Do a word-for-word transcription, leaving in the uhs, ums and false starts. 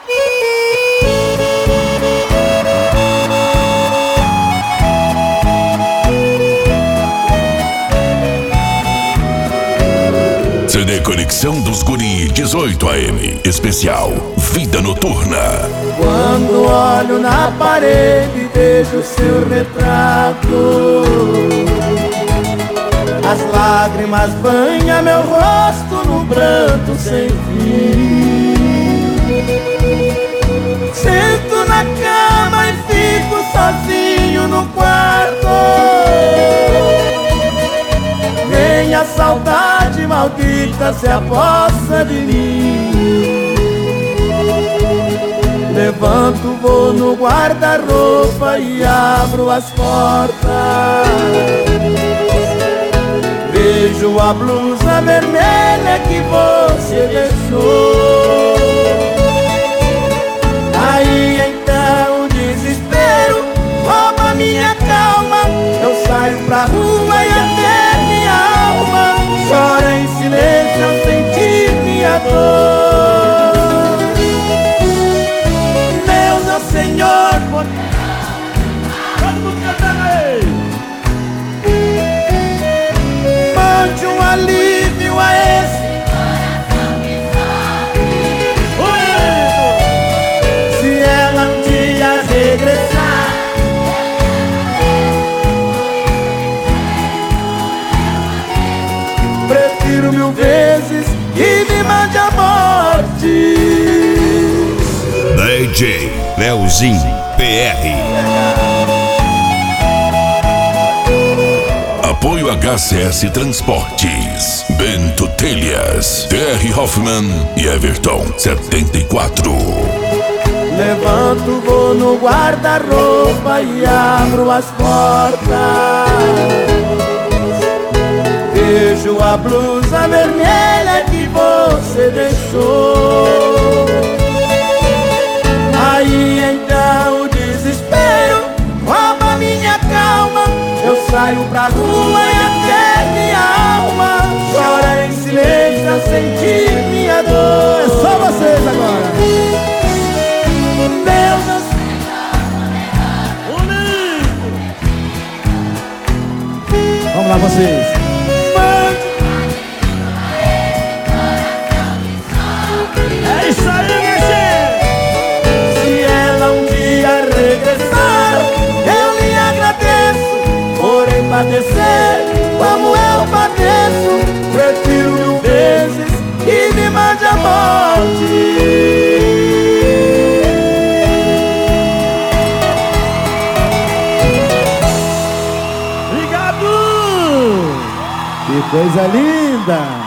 C D Conexão dos Guri dezoito A M. Especial Vida Noturna. Quando olho na parede vejo seu retrato, as lágrimas banham meu rosto num pranto sem fim. Sento na cama e fico sozinho no quarto. Vem a saudade maldita se apossa de mim. Levanto, vou no guarda-roupa e abro as portas. Vejo a blusa vermelha que você deixou. Aí então o desespero rouba minha calma. Eu saio pra rua e até minha alma chora em silêncio ao sentir minha dor. Deus, meu Senhor, por... todo mundo cantando aí. Mande um alívio a esse se ela um dia regressar. Prefiro mil vezes que me mande a morte. D J Leozinho P R. Apoio H C S Transportes, Bento Telhas, T R Hoffman e Everton setenta e quatro. Levanto, vou no guarda-roupa e abro as portas. Vejo a blusa vermelha que você deixou. Aí então o desespero rouba minha calma. Eu saio pra rua e até minha alma chora em silêncio a sentir minha dor. É só vocês agora. Deus, eu sei único. Vamos lá vocês. É isso aí, minha gente. Se ela um dia regressar, eu lhe agradeço por padecer como eu padeço. Prefiro mil vezes que me mande a morte. Obrigado! Que coisa linda!